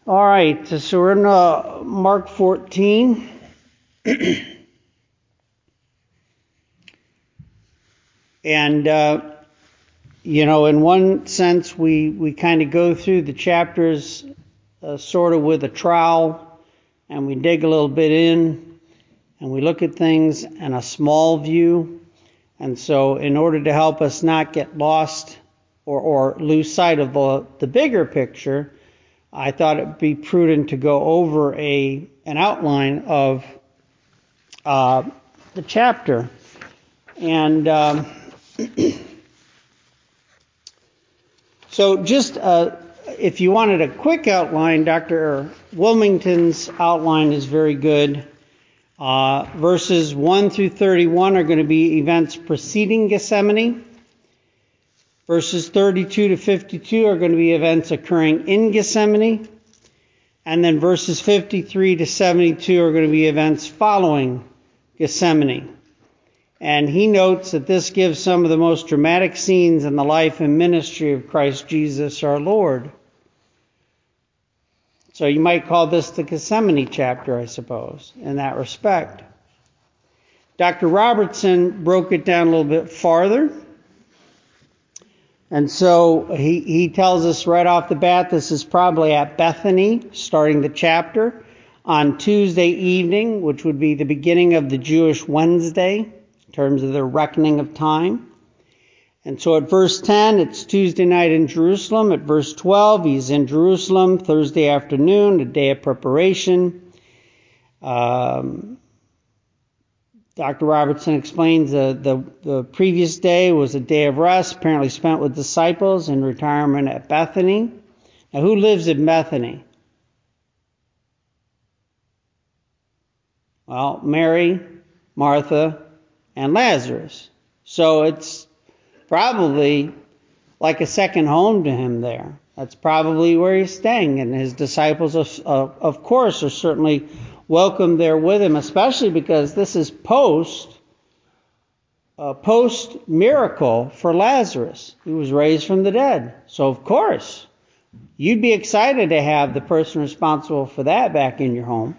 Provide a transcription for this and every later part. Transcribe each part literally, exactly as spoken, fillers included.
All right, so we're in uh, Mark fourteen. And, uh, you know, in one sense, we, we kind of go through the chapters uh, sort of with a trowel, and we dig a little bit in, and we look at things in a small view. And so in order to help us not get lost or, or lose sight of the, the bigger picture, I thought it would be prudent to go over a an outline of uh, the chapter. And um, so just uh, if you wanted a quick outline, Doctor Wilmington's outline is very good. Uh, verses one through thirty-one are going to be events preceding Gethsemane. Verses thirty-two to fifty-two are going to be events occurring in Gethsemane. And then verses fifty-three to seventy-two are going to be events following Gethsemane. And he notes that this gives some of the most dramatic scenes in the life and ministry of Christ Jesus our Lord. So you might call this the Gethsemane chapter, I suppose, in that respect. Doctor Robertson broke it down a little bit farther. And so he, he tells us right off the bat, this is probably at Bethany, starting the chapter, on Tuesday evening, which would be the beginning of the Jewish Wednesday, in terms of the reckoning of time. And so at verse ten, it's Tuesday night in Jerusalem. At verse twelve, he's in Jerusalem Thursday afternoon, a day of preparation. Um, Doctor Robertson explains the, the, the previous day was a day of rest, apparently spent with disciples in retirement at Bethany. Now, who lives in Bethany? Well, Mary, Martha, and Lazarus. So it's probably like a second home to him there. That's probably where he's staying. And his disciples, are, uh, of course, are certainly welcome there with him, especially because this is post, uh, post miracle for Lazarus. He was raised from the dead. So, of course, you'd be excited to have the person responsible for that back in your home.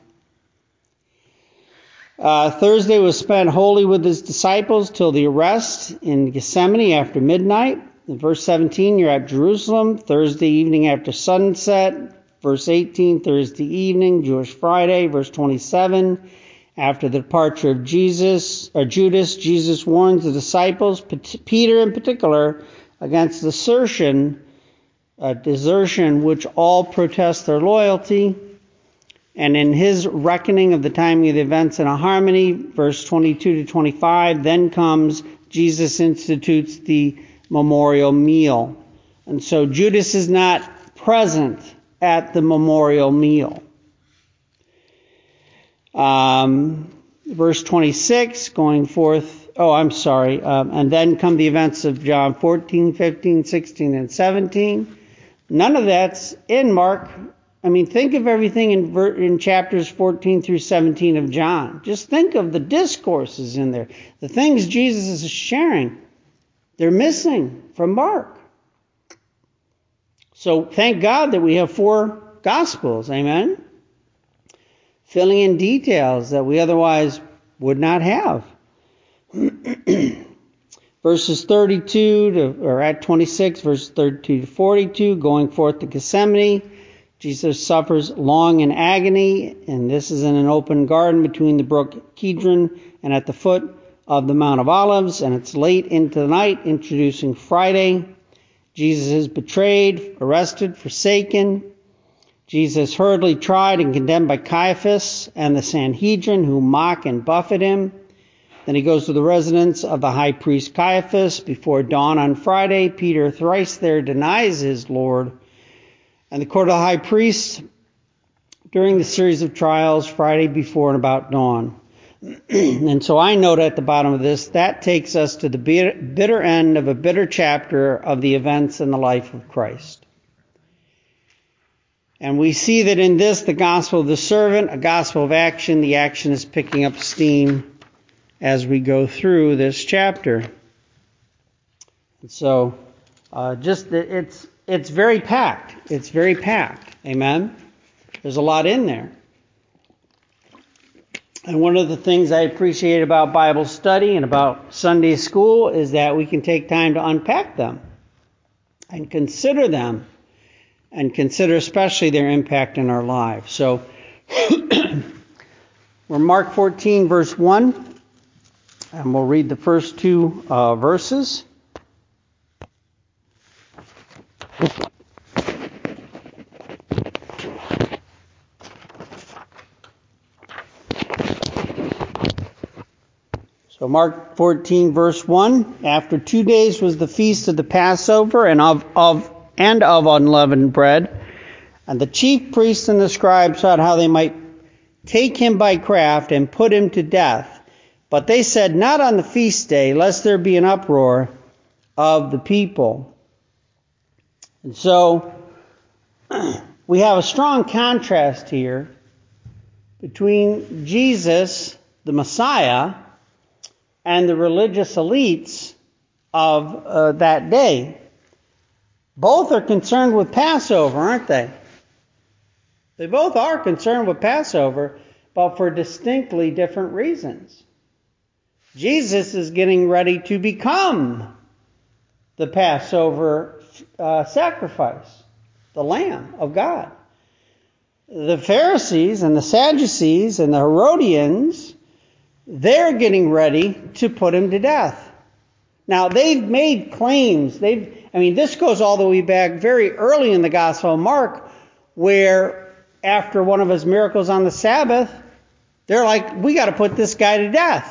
Uh, Thursday was spent wholly with his disciples till the arrest in Gethsemane after midnight. In verse seventeen, you're at Jerusalem, Thursday evening after sunset. Verse eighteen, Thursday evening, Jewish Friday. Verse twenty-seven, after the departure of Jesus, or Judas, Jesus warns the disciples, Peter in particular, against desertion, uh, desertion, which all protest their loyalty. And in his reckoning of the timing of the events in a harmony, verse twenty-two to twenty-five, then comes Jesus institutes the memorial meal. And so Judas is not present at the memorial meal. Um, verse twenty-six, going forth, oh, I'm sorry, um, and then come the events of John fourteen, fifteen, sixteen, and seventeen. None of that's in Mark. I mean, think of everything in, ver- in chapters fourteen through seventeen of John. Just think of the discourses in there. The things Jesus is sharing, they're missing from Mark. So thank God that we have four Gospels, amen? Filling in details that we otherwise would not have. Verses thirty-two to, or at twenty-six, verses thirty-two to forty-two, going forth to Gethsemane. Jesus suffers long in agony, and this is in an open garden between the brook Kidron and at the foot of the Mount of Olives, and it's late into the night, introducing Friday. Jesus is betrayed, arrested, forsaken. Jesus hurriedly tried and condemned by Caiaphas and the Sanhedrin, who mock and buffet him. Then he goes to the residence of the high priest Caiaphas. Before dawn on Friday, Peter thrice there denies his Lord. And the court of the high priest, during the series of trials, Friday before and about dawn. And so I note at the bottom of this, that takes us to the bitter end of a bitter chapter of the events in the life of Christ. And we see that in this, the gospel of the servant, a gospel of action, the action is picking up steam as we go through this chapter. And so, uh, just, it's, it's very packed. It's very packed. Amen? There's a lot in there. And one of the things I appreciate about Bible study and about Sunday school is that we can take time to unpack them and consider them and consider especially their impact in our lives. So we're Mark fourteen, verse one, and we'll read the first two uh, verses. So Mark fourteen, verse one, after two days was the feast of the Passover and of, of and of unleavened bread. And the chief priests and the scribes sought how they might take him by craft and put him to death. But they said, not on the feast day, lest there be an uproar of the people. And so we have a strong contrast here between Jesus, the Messiah, and the religious elites of uh, that day. Both are concerned with Passover, aren't they? They both are concerned with Passover, but for distinctly different reasons. Jesus is getting ready to become the Passover uh, sacrifice, the Lamb of God. The Pharisees and the Sadducees and the Herodians, they're getting ready to put him to death. Now, they've made claims. They've, I mean, this goes all the way back very early in the Gospel of Mark, where after one of his miracles on the Sabbath, they're like, we got to put this guy to death.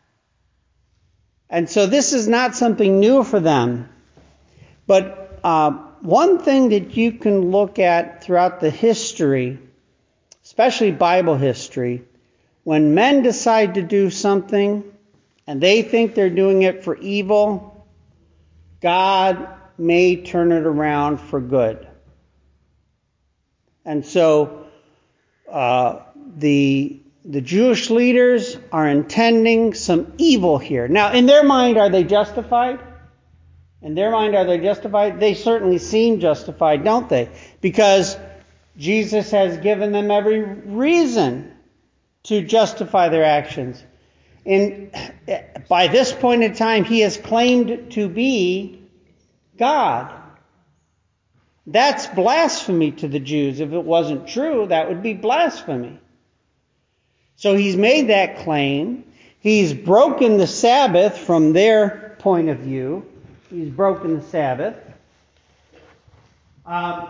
And so this is not something new for them. But uh, one thing that you can look at throughout the history, especially Bible history, when men decide to do something and they think they're doing it for evil, God may turn it around for good. And so uh, the the Jewish leaders are intending some evil here. Now, in their mind, are they justified? In their mind, are they justified? They certainly seem justified, don't they? Because Jesus has given them every reason to justify their actions. And by this point in time, he is claimed to be God. That's blasphemy to the Jews. If it wasn't true, that would be blasphemy. So he's made that claim. He's broken the Sabbath from their point of view. He's broken the Sabbath. Um,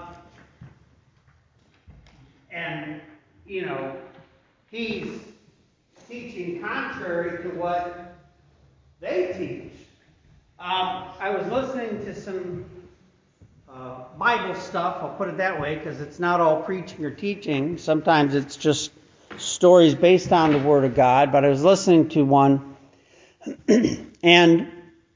and, you know, he's teaching contrary to what they teach. Um, I was listening to some uh, Bible stuff, I'll put it that way, because it's not all preaching or teaching. Sometimes it's just stories based on the Word of God. But I was listening to one, and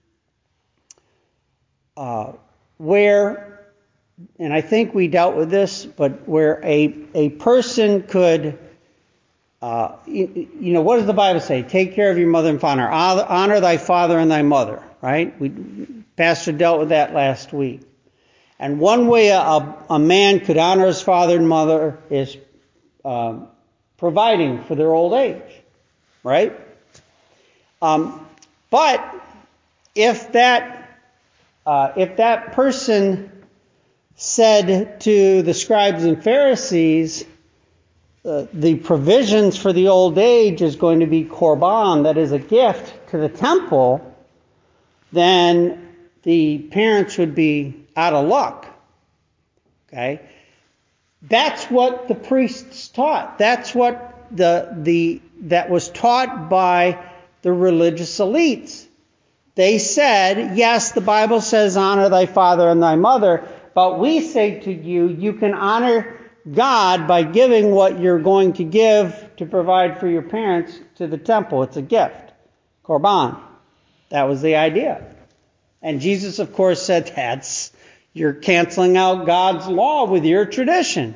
uh, where, and I think we dealt with this, but where a, a person could Uh, you, you know, what does the Bible say? Take care of your mother and father. Honor thy father and thy mother, right? We, Pastor dealt with that last week. And one way a, a man could honor his father and mother is um, providing for their old age, right? Um, but if that uh, if that person said to the scribes and Pharisees, Uh, the provisions for the old age is going to be korban, that is a gift to the temple, then the parents would be out of luck. Okay? That's what the priests taught. That's what the the that was taught by the religious elites. They said, yes, the Bible says honor thy father and thy mother, but we say to you, you can honor God by giving what you're going to give to provide for your parents to the temple. It's a gift. Korban. That was the idea. And Jesus, of course, said, that's, you're canceling out God's law with your tradition.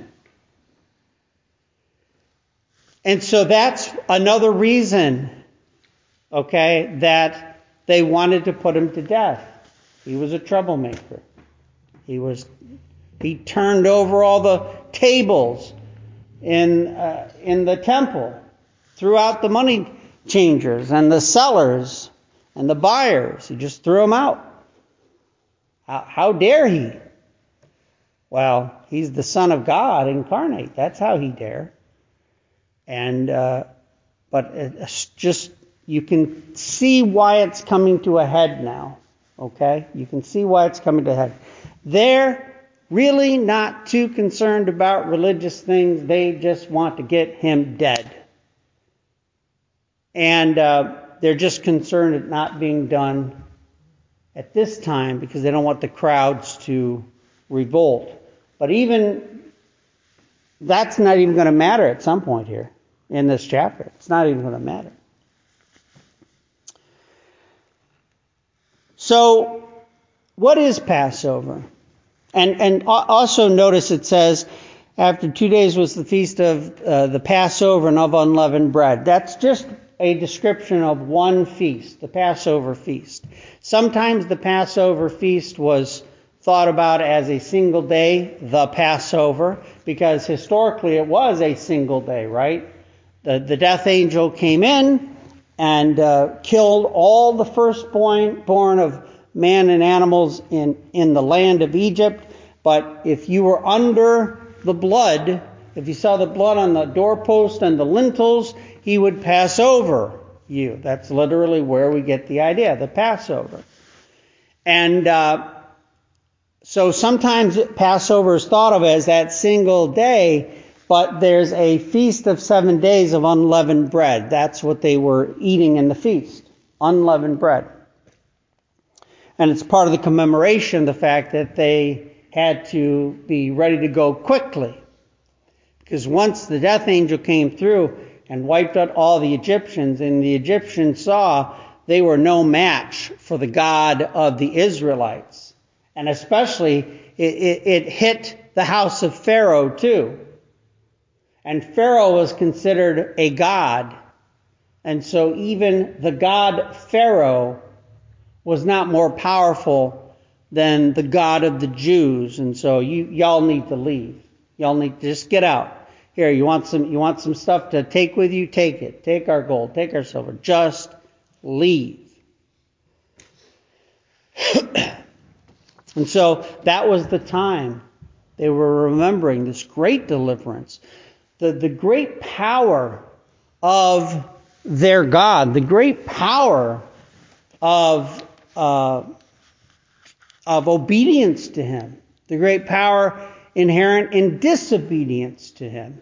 And so that's another reason, okay, that they wanted to put him to death. He was a troublemaker. He was, he turned over all the tables. in uh, in the temple, threw out the money changers and the sellers and the buyers. He just threw them out. How, how dare he? Well, he's the Son of God incarnate. That's how he dare. And uh, but it's just you can see why it's coming to a head now. Okay, you can see why it's coming to a head. They're really not too concerned about religious things. They just want to get him dead. And uh, they're just concerned at not being done at this time because they don't want the crowds to revolt. But even that's not even going to matter at some point here in this chapter. It's not even going to matter. So, what is Passover? And and also notice it says, after two days was the feast of uh, the Passover and of unleavened bread. That's just a description of one feast, the Passover feast. Sometimes the Passover feast was thought about as a single day, the Passover, because historically it was a single day, right? The, the death angel came in and uh, killed all the firstborn born of man and animals in, in the land of Egypt. But if you were under the blood, if you saw the blood on the doorpost and the lintels, he would pass over you. That's literally where we get the idea, the Passover. And uh, so sometimes Passover is thought of as that single day, but there's a feast of seven days of unleavened bread. That's what they were eating in the feast, unleavened bread. And it's part of the commemoration, the fact that they had to be ready to go quickly. Because once the death angel came through and wiped out all the Egyptians, and the Egyptians saw they were no match for the God of the Israelites. And especially, it, it, it hit the house of Pharaoh too. And Pharaoh was considered a god. And so even the god Pharaoh was not more powerful than the God of the Jews. And so you y'all need to leave. Y'all need to just get out. Here, you want some you want some stuff to take with you? Take it. Take our gold. Take our silver. Just leave. And so that was the time they were remembering this great deliverance. The, the great power of their God. The great power of Uh, of obedience to him, the great power inherent in disobedience to him.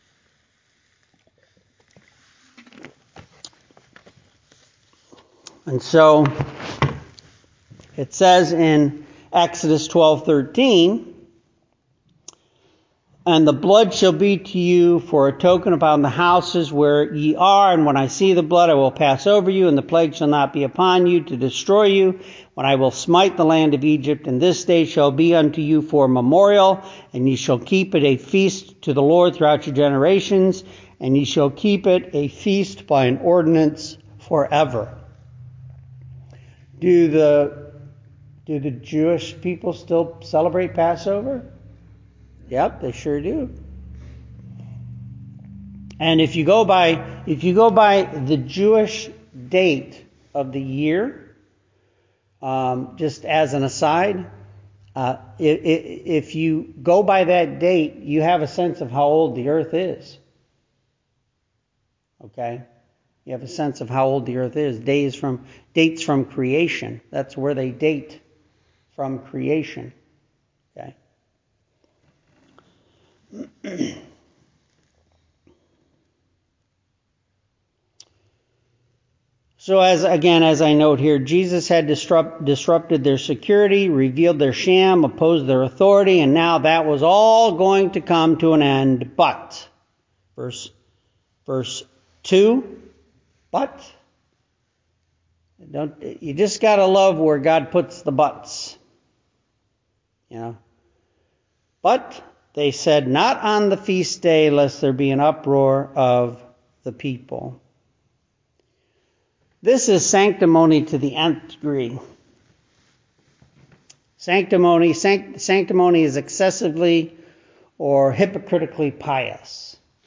And so it says in Exodus twelve thirteen, and the blood shall be to you for a token upon the houses where ye are, and when I see the blood I will pass over you, and the plague shall not be upon you to destroy you, when I will smite the land of Egypt, and this day shall be unto you for a memorial, and ye shall keep it a feast to the Lord throughout your generations, and ye shall keep it a feast by an ordinance forever. Do the do the Jewish people still celebrate Passover? Yep, they sure do. And if you go by if you go by the Jewish date of the year, um, just as an aside, uh, if, if you go by that date, you have a sense of how old the earth is. Okay, you have a sense of how old the earth is. Days from dates from creation. That's where they date from creation. Okay. So as again, as I note here, Jesus had disrupt, disrupted their security, revealed their sham, opposed their authority, and now that was all going to come to an end. But, verse, verse two, but, don't, you just gotta love where God puts the buts. You know. But, they said, not on the feast day, lest there be an uproar of the people. This is sanctimony to the nth degree. Sanctimony, sanct, sanctimony is excessively or hypocritically pious.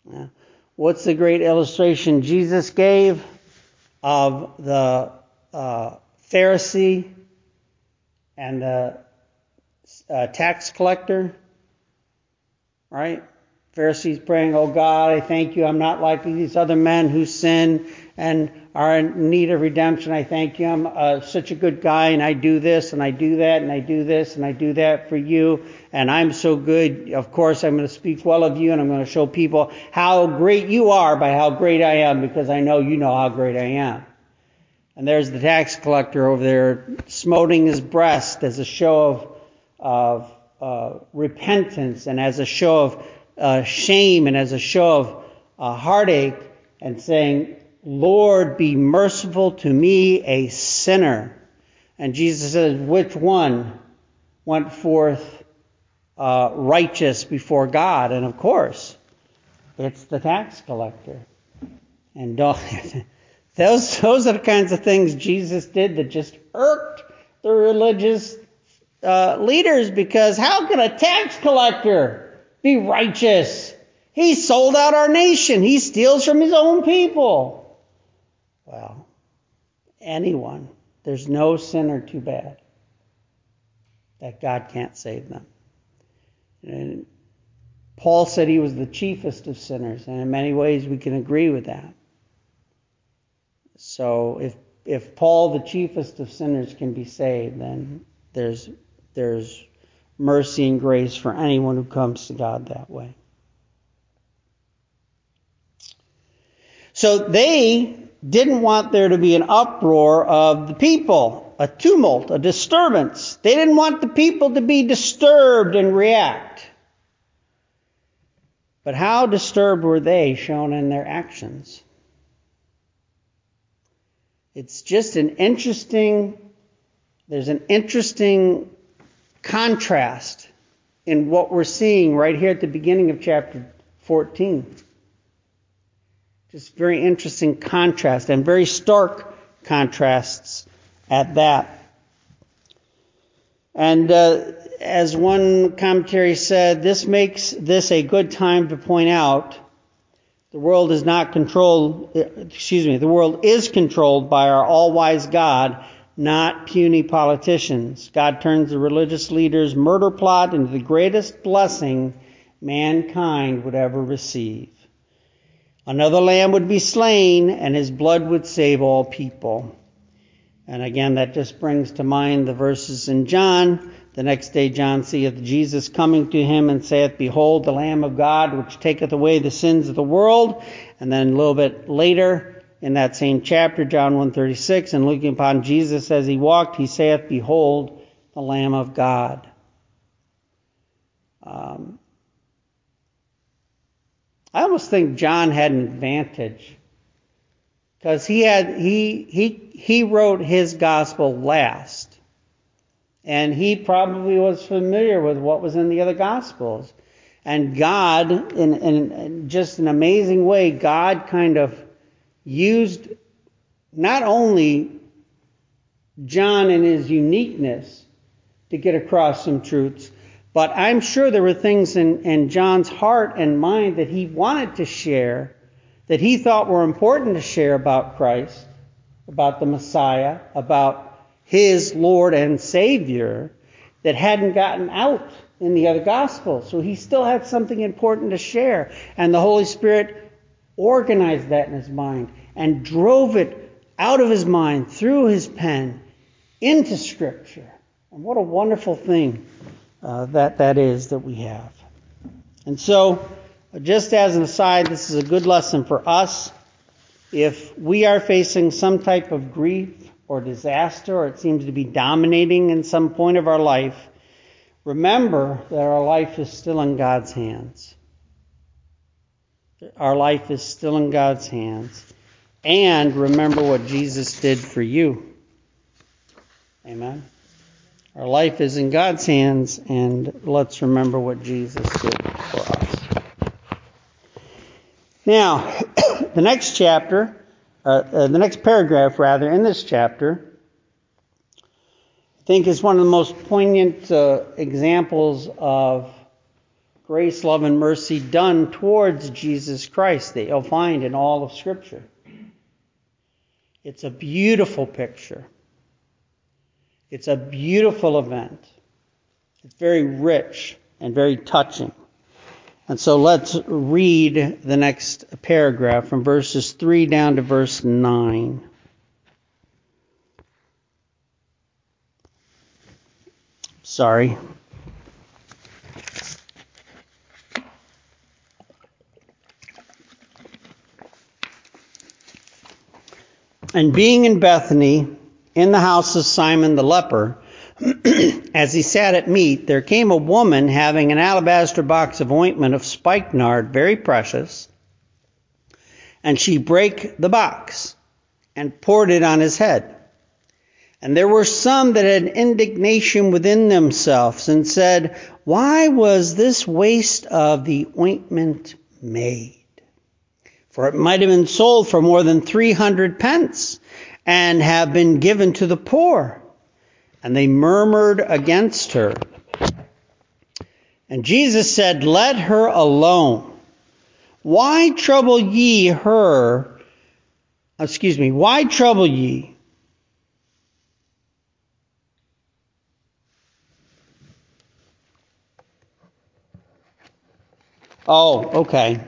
Yeah. What's the great illustration Jesus gave of the uh, Pharisee and the uh, tax collector? Right? Pharisees praying, "Oh God, I thank you. I'm not like these other men who sin and are in need of redemption. I thank you. I'm uh, such a good guy, and I do this, and I do that, and I do this, and I do that for you. And I'm so good. Of course, I'm going to speak well of you, and I'm going to show people how great you are by how great I am, because I know you know how great I am." And there's the tax collector over there smoting his breast as a show of, of uh, repentance and as a show of uh, shame and as a show of uh, heartache, and saying, "Lord, be merciful to me, a sinner." And Jesus says, which one went forth uh, righteous before God? And of course, it's the tax collector. And don't, those, those are the kinds of things Jesus did that just irked the religious uh, leaders, because how can a tax collector be righteous? He sold out our nation. He steals from his own people. Well, anyone. There's no sinner too bad that God can't save them. And Paul said he was the chiefest of sinners, and in many ways we can agree with that. So if if Paul, the chiefest of sinners, can be saved, then there's there's mercy and grace for anyone who comes to God that way. So they didn't want there to be an uproar of the people, a tumult, a disturbance. They didn't want the people to be disturbed and react. But how disturbed were they shown in their actions? It's just an interesting, there's an interesting contrast in what we're seeing right here at the beginning of chapter fourteen. Just very interesting contrast, and very stark contrasts at that. And uh, as one commentary said, this makes this a good time to point out the world is not controlled, excuse me, the world is controlled by our all-wise God, not puny politicians. God turns the religious leaders' murder plot into the greatest blessing mankind would ever receive. Another lamb would be slain, and his blood would save all people. And again, that just brings to mind the verses in John. The next day John seeth Jesus coming to him, and saith, "Behold, the Lamb of God, which taketh away the sins of the world." And then a little bit later, in that same chapter, John one thirty-six, and looking upon Jesus as he walked, he saith, "Behold, the Lamb of God." Um, I almost think John had an advantage, because he had he he he wrote his gospel last, and he probably was familiar with what was in the other gospels. And God, in, in just an amazing way, God kind of used not only John and his uniqueness to get across some truths, but I'm sure there were things in, in John's heart and mind that he wanted to share, that he thought were important to share about Christ, about the Messiah, about his Lord and Savior, that hadn't gotten out in the other Gospels. So he still had something important to share. And the Holy Spirit organized that in his mind and drove it out of his mind through his pen into Scripture. And what a wonderful thing uh, that that is that we have. And so, just as an aside, this is a good lesson for us. If we are facing some type of grief or disaster, or it seems to be dominating in some point of our life, remember that our life is still in God's hands. Our life is still in God's hands. And remember what Jesus did for you. Amen. Our life is in God's hands, and let's remember what Jesus did for us. Now, the next chapter, uh, uh, the next paragraph, rather, in this chapter, I think is one of the most poignant uh, examples of grace, love, and mercy done towards Jesus Christ that you'll find in all of Scripture. It's a beautiful picture. It's a beautiful event. It's very rich and very touching. And so let's read the next paragraph from verses three down to verse nine. Sorry. And being in Bethany, in the house of Simon the leper, as he sat at meat, there came a woman having an alabaster box of ointment of spikenard, very precious, and she brake the box and poured it on his head. And there were some that had indignation within themselves and said, why was this waste of the ointment made? For it might have been sold for more than three hundred pence and have been given to the poor. And they murmured against her. And Jesus said, let her alone. Why trouble ye her? Excuse me. Why trouble ye? Oh, okay.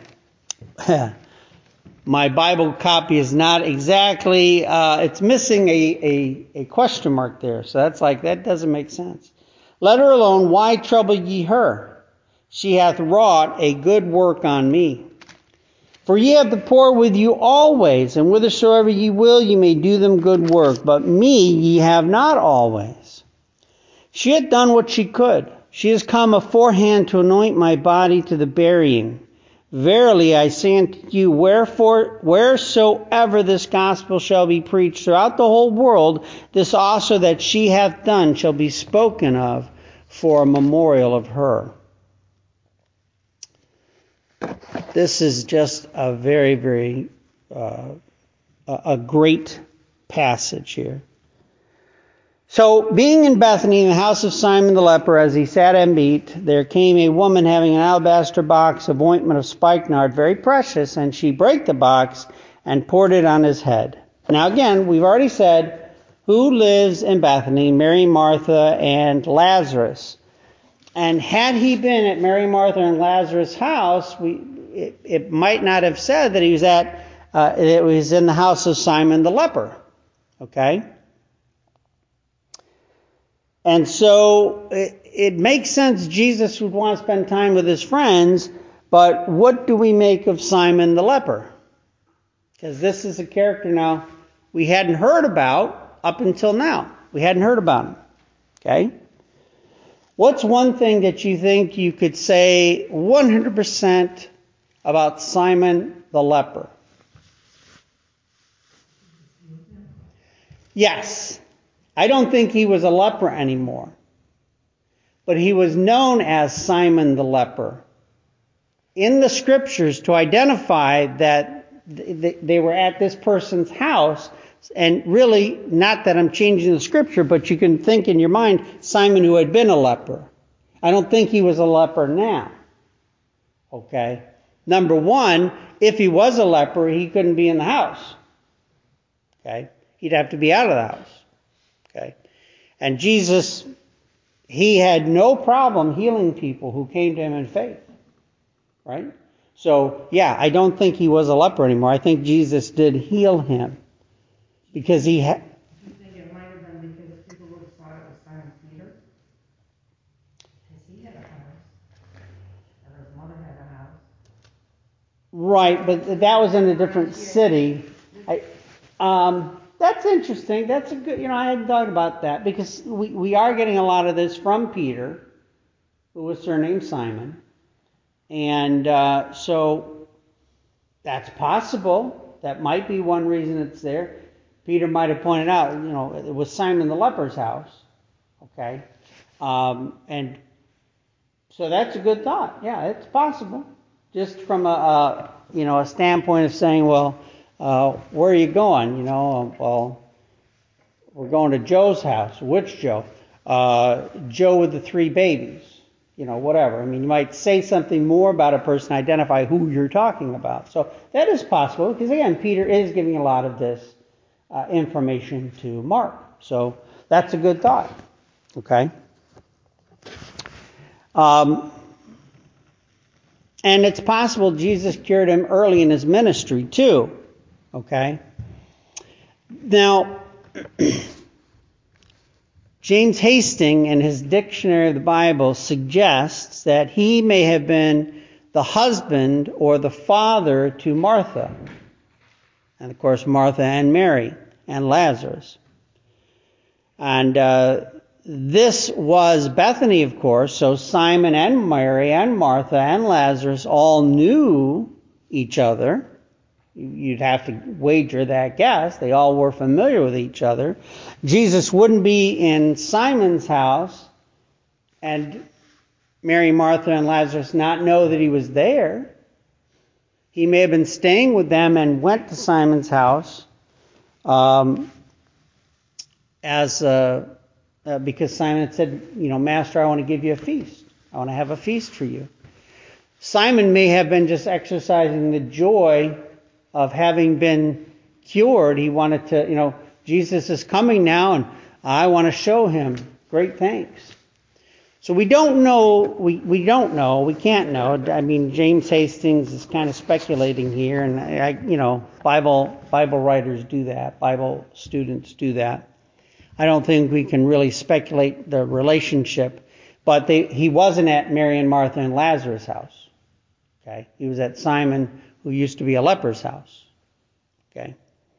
My Bible copy is not exactly, uh, it's missing a, a, a question mark there. So that's like, that doesn't make sense. Let her alone. Why trouble ye her? She hath wrought a good work on me. For ye have the poor with you always, and whithersoever ye will, ye may do them good work. But me ye have not always. She hath done what she could. She is come aforehand to anoint my body to the burying. Verily I say unto you, wherefore, wheresoever this gospel shall be preached throughout the whole world, this also that she hath done shall be spoken of for a memorial of her. This is just a very, very, uh, a great passage here. So, being in Bethany in the house of Simon the leper, as he sat at meat, there came a woman having an alabaster box of ointment of spikenard, very precious, and she brake the box and poured it on his head. Now again, we've already said who lives in Bethany: Mary, Martha, and Lazarus. And had he been at Mary, Martha, and Lazarus' house, we it, it might not have said that he was at uh, it was in the house of Simon the leper. Okay. And so it, it makes sense Jesus would want to spend time with his friends, but what do we make of Simon the leper? Because this is a character now we hadn't heard about up until now. We hadn't heard about him. Okay? What's one thing that you think you could say one hundred percent about Simon the leper? Yes. I don't think he was a leper anymore. But he was known as Simon the leper in the scriptures to identify that they were at this person's house. And really, not that I'm changing the scripture, but you can think in your mind, Simon who had been a leper. I don't think he was a leper now. Okay? Number one, if he was a leper, he couldn't be in the house. Okay? He'd have to be out of the house. Okay? And Jesus, he had no problem healing people who came to him in faith. Right? So, yeah, I don't think he was a leper anymore. I think Jesus did heal him. Because he had... You think it might have been because people would have thought it was Simon Peter? Because he had a house. Or his mother had a house. Right, but that was in a different city. I, um, that's interesting. That's a good, you know, I hadn't thought about that. Because we, we are getting a lot of this from Peter, who was surnamed Simon. And uh, so that's possible. That might be one reason it's there. Peter might have pointed out, you know, it was Simon the leper's house. Okay. Um, and so that's a good thought. Yeah, it's possible. Just from a, a you know, a standpoint of saying, well, uh, where are you going? You know, well, we're going to Joe's house. Which Joe? Uh, Joe with the three babies. you know, whatever. I mean, you might say something more about a person, identify who you're talking about. So that is possible because, again, Peter is giving a lot of this uh, information to Mark. So that's a good thought. Okay. Um, and it's possible Jesus cured him early in his ministry too. Okay. Now, James Hastings, in his Dictionary of the Bible, suggests that he may have been the husband or the father to Martha. And, of course, Martha and Mary and Lazarus. And uh, this was Bethany, of course, so Simon and Mary and Martha and Lazarus all knew each other. You'd have to wager that guess. They all were familiar with each other. Jesus wouldn't be in Simon's house and Mary, Martha, and Lazarus not know that he was there. He may have been staying with them and went to Simon's house um, as uh, uh, because Simon had said, you know, Master, I want to give you a feast. I want to have a feast for you. Simon may have been just exercising the joy of having been cured. He wanted to, you know, Jesus is coming now and I want to show him great things. So we don't know, we, we don't know, we can't know. I mean, James Hastings is kind of speculating here, and I, you know, Bible Bible writers do that, Bible students do that. I don't think we can really speculate the relationship, but they, he wasn't at Mary and Martha and Lazarus' house. Okay, he was at Simon, who used to be a leper's house. Okay.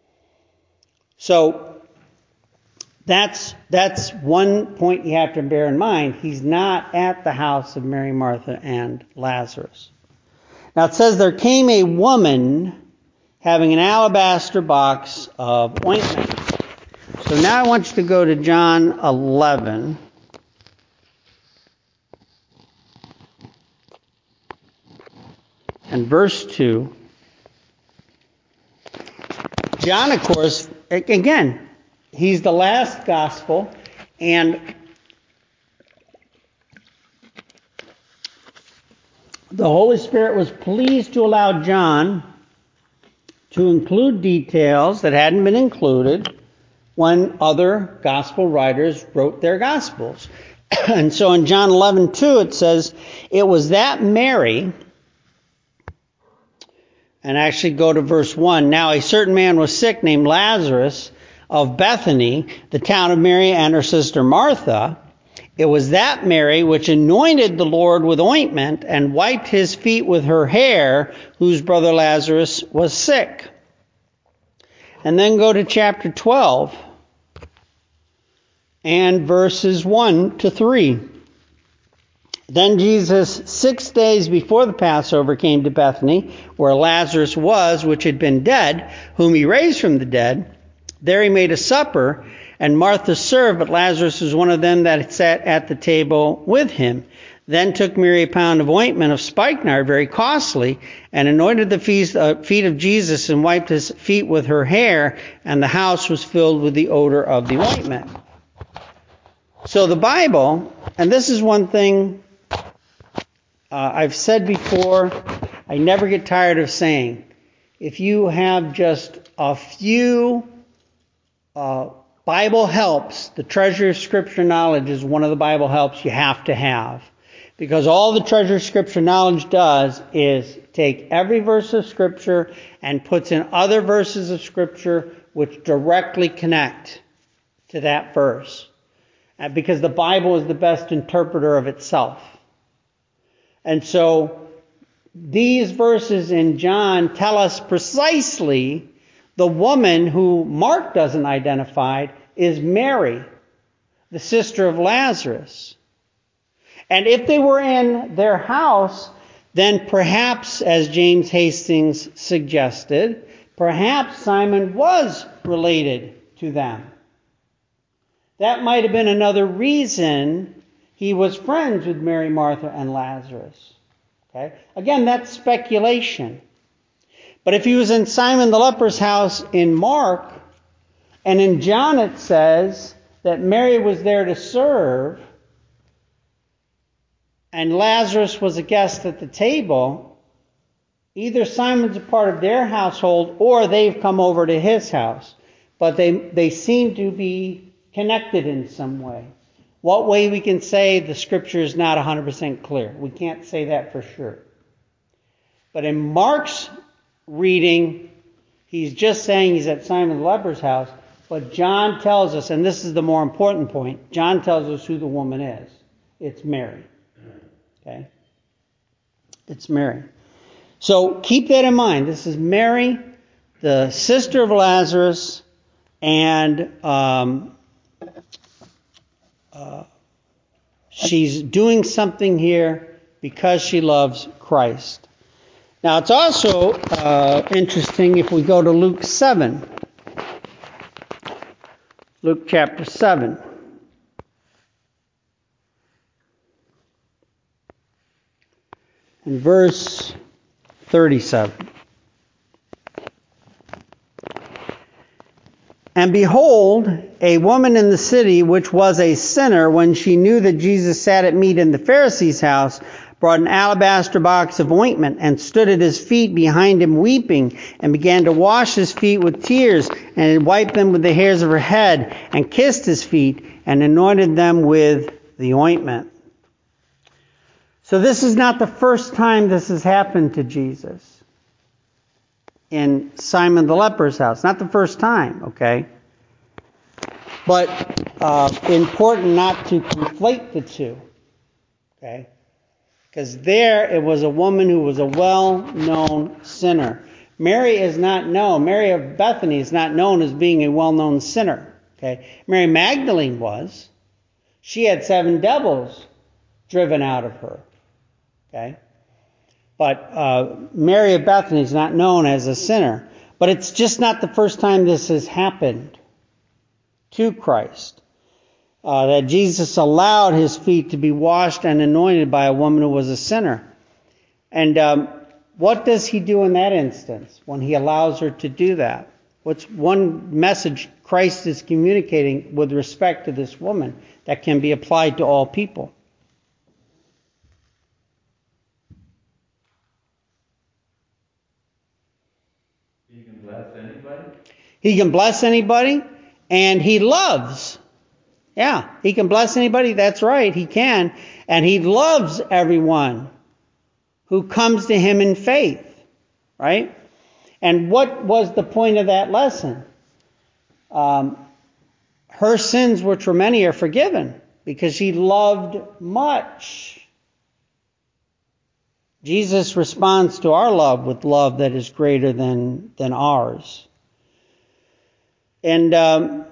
So that's that's one point you have to bear in mind. He's not at the house of Mary, Martha, and Lazarus. Now it says there came a woman having an alabaster box of ointment. So now I want you to go to John eleven. And verse two. John, of course, again, he's the last gospel, and the Holy Spirit was pleased to allow John to include details that hadn't been included when other gospel writers wrote their gospels. And so in John eleven two it says, it was that Mary... And actually go to verse one. Now a certain man was sick named Lazarus of Bethany, the town of Mary and her sister Martha. It was that Mary which anointed the Lord with ointment and wiped his feet with her hair, whose brother Lazarus was sick. And then go to chapter twelve and verses one to three. Then Jesus, six days before the Passover, came to Bethany, where Lazarus was, which had been dead, whom he raised from the dead. There he made a supper, and Martha served, but Lazarus was one of them that had sat at the table with him. Then took Mary a pound of ointment of spikenard, very costly, and anointed the feet of Jesus and wiped his feet with her hair, and the house was filled with the odor of the ointment. So the Bible, and this is one thing Uh, I've said before, I never get tired of saying, if you have just a few uh, Bible helps, the treasure of Scripture knowledge is one of the Bible helps you have to have. Because all the treasure of Scripture knowledge does is take every verse of Scripture and puts in other verses of Scripture which directly connect to that verse. Uh, because the Bible is the best interpreter of itself. And so these verses in John tell us precisely the woman who Mark doesn't identify is Mary, the sister of Lazarus. And if they were in their house, then perhaps, as James Hastings suggested, perhaps Simon was related to them. That might have been another reason he was friends with Mary, Martha, and Lazarus. Okay? Again, that's speculation. But if he was in Simon the leper's house in Mark, and in John it says that Mary was there to serve, and Lazarus was a guest at the table, either Simon's a part of their household or they've come over to his house. But they, they seem to be connected in some way. What way we can say, the scripture is not one hundred percent clear. We can't say that for sure. But in Mark's reading, he's just saying he's at Simon the leper's house. But John tells us, and this is the more important point, John tells us who the woman is. It's Mary. Okay? It's Mary. So keep that in mind. This is Mary, the sister of Lazarus, and um, uh, she's doing something here because she loves Christ. Now it's also uh, interesting if we go to Luke seven. Luke chapter seven. And verse thirty-seven. And behold, a woman in the city, which was a sinner, when she knew that Jesus sat at meat in the Pharisee's house, brought an alabaster box of ointment, and stood at his feet behind him weeping, and began to wash his feet with tears, and wiped them with the hairs of her head, and kissed his feet, and anointed them with the ointment. So this is not the first time this has happened to Jesus. In Simon the leper's house. Not the first time, okay? But uh, important not to conflate the two, okay? Because there it was a woman who was a well-known sinner. Mary is not known. Mary of Bethany is not known as being a well-known sinner, okay? Mary Magdalene was. She had seven devils driven out of her, okay? But uh, Mary of Bethany is not known as a sinner. But it's just not the first time this has happened to Christ. Uh, that Jesus allowed his feet to be washed and anointed by a woman who was a sinner. And um, what does he do in that instance when he allows her to do that? What's one message Christ is communicating with respect to this woman that can be applied to all people? He can bless anybody? He can bless anybody, and he loves. Yeah, he can bless anybody. That's right, he can. And he loves everyone who comes to him in faith, right? And what was the point of that lesson? Um, her sins, which were many, are forgiven because she loved much. Jesus responds to our love with love that is greater than, than ours. And um,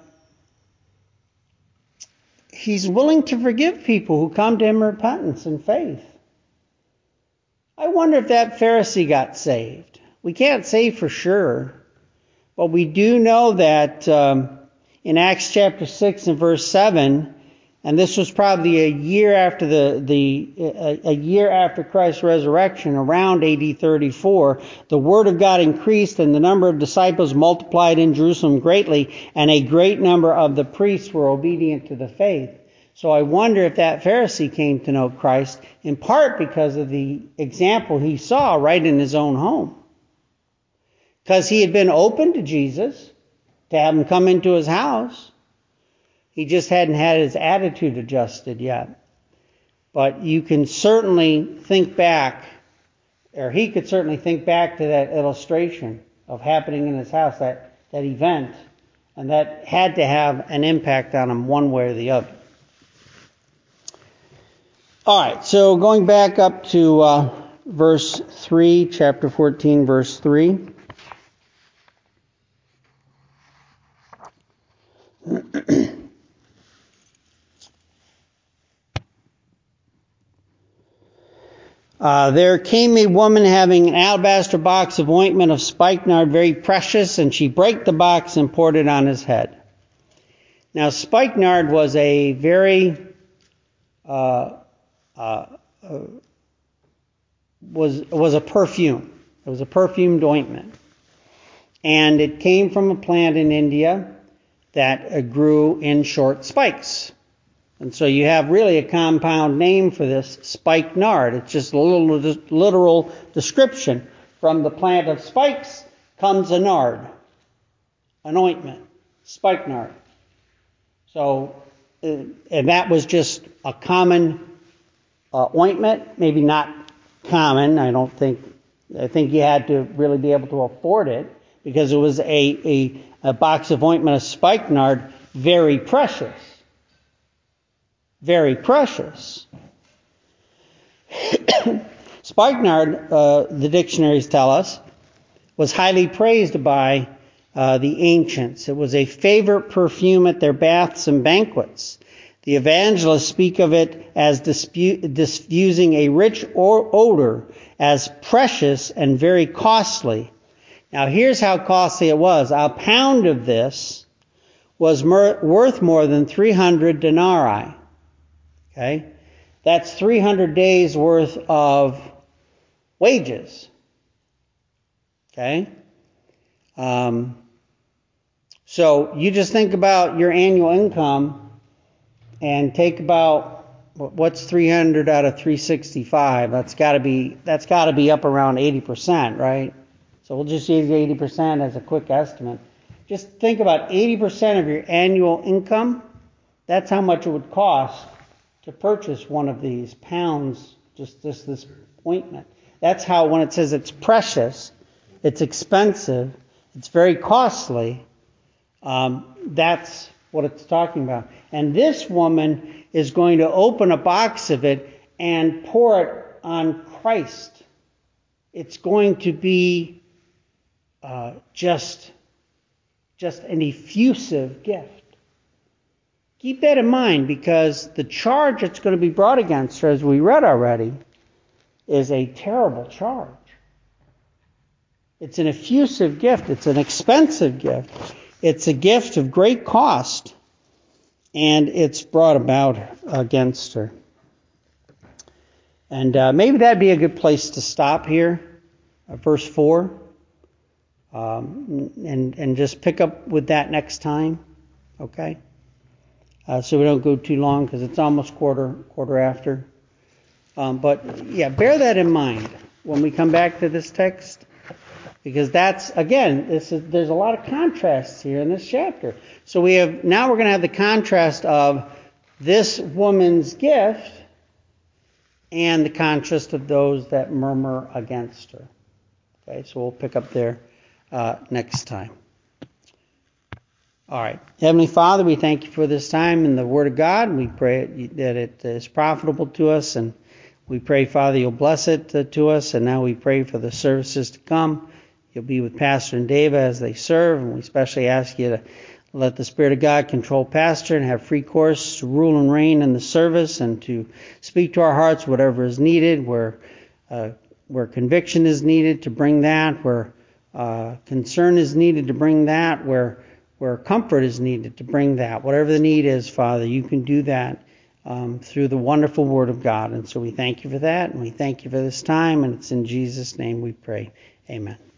he's willing to forgive people who come to him in repentance and faith. I wonder if that Pharisee got saved. We can't say for sure, but we do know that um, in Acts chapter six and verse seven, and this was probably a year after the the a, a year after Christ's resurrection, around A D thirty-four, the word of God increased and the number of disciples multiplied in Jerusalem greatly, and a great number of the priests were obedient to the faith. So I wonder if that Pharisee came to know Christ in part because of the example he saw right in his own home. Because he had been open to Jesus, to have him come into his house. He just hadn't had his attitude adjusted yet. But you can certainly think back, or he could certainly think back to that illustration of happening in his house, that, that event, and that had to have an impact on him one way or the other. All right, so going back up to uh, verse three, chapter fourteen, verse three. Uh, there came a woman having an alabaster box of ointment of spikenard, very precious, and she brake the box and poured it on his head. Now, spikenard was a very uh, uh, uh, was was a perfume. It was a perfumed ointment, and it came from a plant in India that uh, grew in short spikes. And so you have really a compound name for this, spikenard. It's just a little literal description. From the plant of spikes comes a nard, an ointment, spikenard. So, uh, and that was just a common uh, ointment, maybe not common. I don't think, I think you had to really be able to afford it because it was a, a, a box of ointment of spikenard, very precious. Very precious. Spikenard, uh, the dictionaries tell us, was highly praised by uh, the ancients. It was a favorite perfume at their baths and banquets. The evangelists speak of it as dispute, diffusing a rich or odor as precious and very costly. Now here's how costly it was. A pound of this was mer- worth more than three hundred denarii. Okay? That's three hundred days worth of wages. Okay? Um, so you just think about your annual income and take about, what's three hundred out of three sixty-five? That's got to be that's got to be up around eighty percent, right? So we'll just use eighty percent as a quick estimate. Just think about eighty percent of your annual income. That's how much it would cost to purchase one of these pounds, just this, this ointment. That's how, when it says it's precious, it's expensive, it's very costly, um, that's what it's talking about. And this woman is going to open a box of it and pour it on Christ. It's going to be uh, just, just an effusive gift. Keep that in mind, because the charge that's going to be brought against her, as we read already, is a terrible charge. It's an effusive gift. It's an expensive gift. It's a gift of great cost, and it's brought about against her. And uh, maybe that'd be a good place to stop here, uh, verse four, um, and and just pick up with that next time, okay? Uh, so we don't go too long because it's almost quarter quarter after. Um, but yeah, bear that in mind when we come back to this text, because that's, again, this is, there's a lot of contrasts here in this chapter. So we have now we're going to have the contrast of this woman's gift and the contrast of those that murmur against her. Okay, so we'll pick up there uh, next time. All right. Heavenly Father, we thank you for this time in the Word of God. We pray that it is profitable to us, and we pray, Father, you'll bless it uh, to us. And now we pray for the services to come. You'll be with Pastor and Dave as they serve, and we especially ask you to let the Spirit of God control Pastor and have free course to rule and reign in the service and to speak to our hearts whatever is needed, where uh, where conviction is needed to bring that, where uh, concern is needed to bring that, where where comfort is needed to bring that. Whatever the need is, Father, you can do that um, through the wonderful Word of God. And so we thank you for that, and we thank you for this time, and it's in Jesus' name we pray. Amen.